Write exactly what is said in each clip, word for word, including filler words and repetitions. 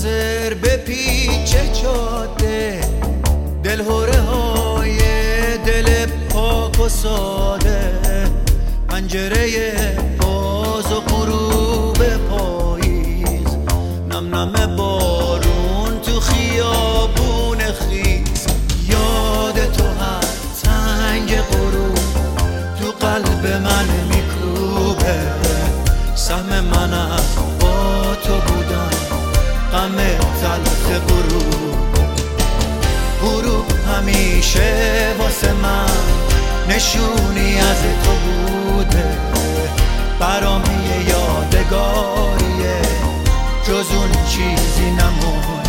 منتظر به پیچ جاده، دلهوره های دل پاک و ساده، پنجره باز و غروب پاییز، نم نم بارون تو خیابون خیز. یاد تو هر تنگ غروب تو قلب من میکوبه، سهم من از با تو بودن، غم تلخ غروب. غروب همیشه واسه من نشونی از تو بوده، برام یه یادگاریه، جز اون چیزی نمونده.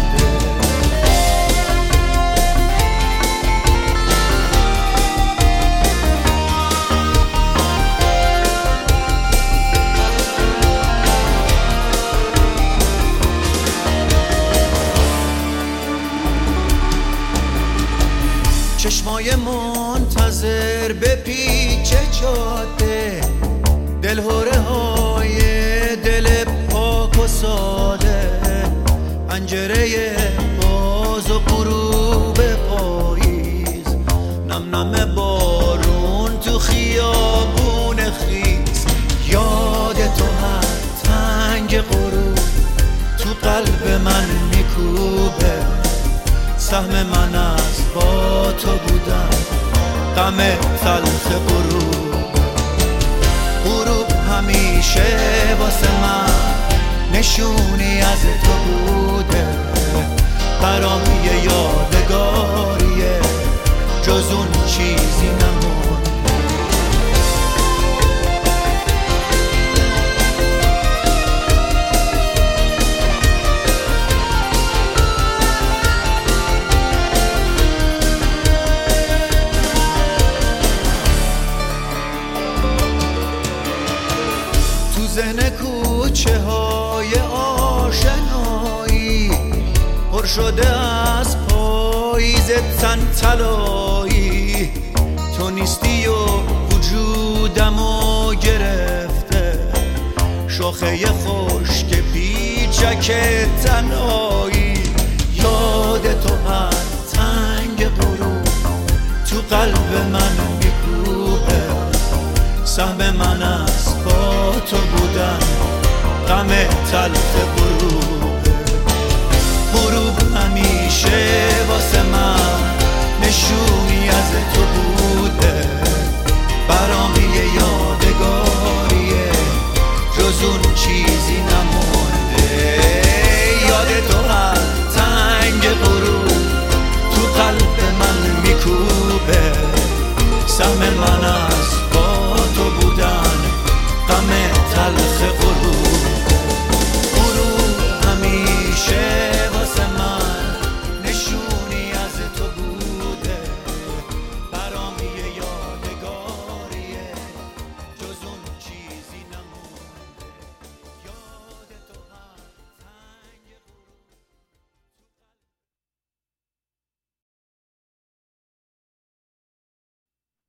چشمای منتظر به پیچ جاده، دلهوره های دل پاک و ساده، پنجره باز و غروب پاییز، نم نم بارون تو خیابون خیز. یاد تو هر تنگ غروب تو قلب من میکوبه، سهم من از با تو بودن، غم تلخ غروب. غروب همیشه واسه من نشونی از تو بوده، برام یه یادگاریه، جز اون چیزی نمونده. ذهن کوچه های آشنایی پر شده از پاییز تن طلایی، تو نیستی و وجودمو گرفته، شاخه خشک پیچک تنها